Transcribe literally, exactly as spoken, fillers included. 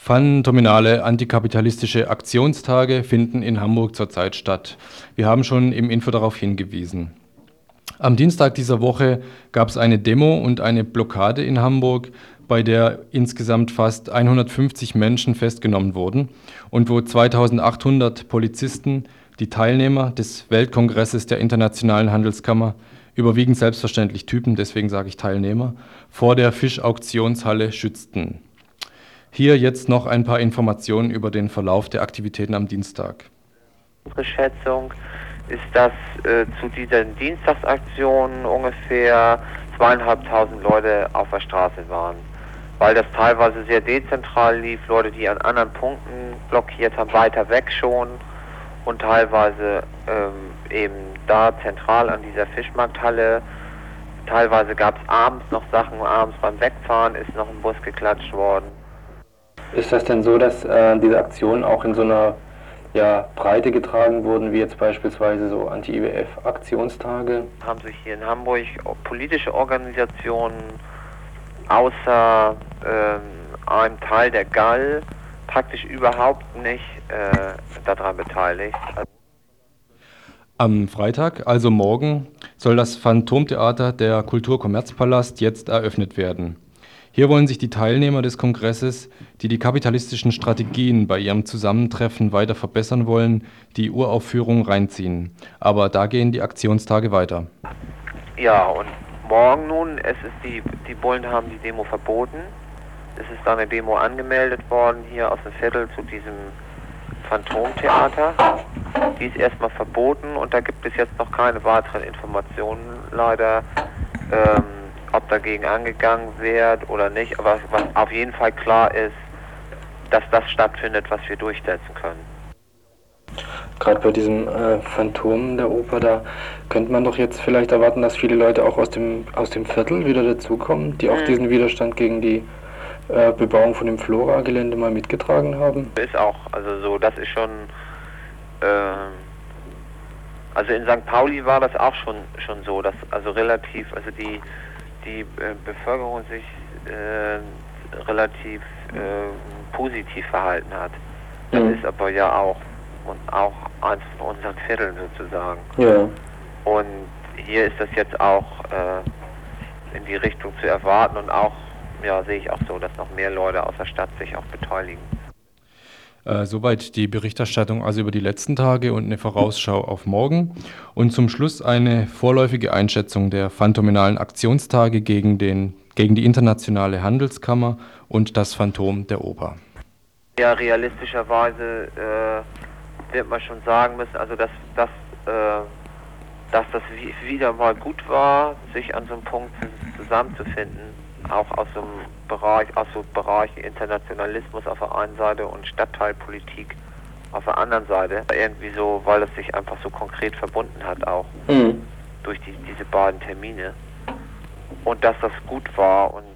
Phänomenale antikapitalistische Aktionstage finden in Hamburg zurzeit statt. Wir haben schon im Info darauf hingewiesen. Am Dienstag dieser Woche gab es eine Demo und eine Blockade in Hamburg, bei der insgesamt fast hundertfünfzig Menschen festgenommen wurden und wo zweitausendachthundert Polizisten, die Teilnehmer des Weltkongresses der Internationalen Handelskammer, überwiegend selbstverständlich Typen, deswegen sage ich Teilnehmer, vor der Fischauktionshalle schützten. Hier jetzt noch ein paar Informationen über den Verlauf der Aktivitäten am Dienstag. Unsere Schätzung ist, dass äh, zu diesen Dienstagsaktionen ungefähr zweieinhalbtausend Leute auf der Straße waren. Weil das teilweise sehr dezentral lief, Leute, die an anderen Punkten blockiert haben, weiter weg schon und teilweise ähm, eben da zentral an dieser Fischmarkthalle. Teilweise gab es abends noch Sachen, abends beim Wegfahren ist noch ein Bus geklatscht worden. Ist das denn so, dass äh, diese Aktionen auch in so einer ja, Breite getragen wurden, wie jetzt beispielsweise so Anti-I W F-Aktionstage? Haben sich hier in Hamburg politische Organisationen außer ähm, einem Teil der G A L praktisch überhaupt nicht äh, daran beteiligt. Am Freitag, also morgen, soll das Phantomtheater der Kultur-Kommerzpalast jetzt eröffnet werden. Hier wollen sich die Teilnehmer des Kongresses, die die kapitalistischen Strategien bei ihrem Zusammentreffen weiter verbessern wollen, die Uraufführung reinziehen. Aber da gehen die Aktionstage weiter. Ja, und morgen nun, es ist die, die Bullen haben die Demo verboten. Es ist da eine Demo angemeldet worden hier aus dem Viertel zu diesem Phantomtheater. Die ist erstmal verboten und da gibt es jetzt noch keine weiteren Informationen leider. Ähm, ob dagegen angegangen wird oder nicht, aber was auf jeden Fall klar ist, dass das stattfindet, was wir durchsetzen können. Gerade bei diesem äh, Phantom der Oper, da könnte man doch jetzt vielleicht erwarten, dass viele Leute auch aus dem, aus dem Viertel wieder dazukommen, die auch mhm. diesen Widerstand gegen die äh, Bebauung von dem Flora-Gelände mal mitgetragen haben. Ist auch, also so, das ist schon, äh, also in Sankt Pauli war das auch schon, schon so, dass also relativ, also die die äh, Bevölkerung sich äh, relativ äh, positiv verhalten hat. Das mhm. ist aber ja auch und auch eins von unseren Vierteln sozusagen. Ja. Und hier ist das jetzt auch äh, in die Richtung zu erwarten und auch, ja, sehe ich auch so, dass noch mehr Leute aus der Stadt sich auch beteiligen. Äh, soweit die Berichterstattung also über die letzten Tage und eine Vorausschau auf morgen. Und zum Schluss eine vorläufige Einschätzung der phänomenalen Aktionstage gegen, den, gegen die Internationale Handelskammer und das Phantom der Oper. Ja, realistischerweise äh, wird man schon sagen müssen, also dass, dass, äh, dass das wieder mal gut war, sich an so einem Punkt zusammenzufinden. Auch aus so einem Bereich, aus so Bereichen Internationalismus auf der einen Seite und Stadtteilpolitik auf der anderen Seite. Irgendwie so, weil es sich einfach so konkret verbunden hat auch mhm. durch die, diese beiden Termine. Und dass das gut war und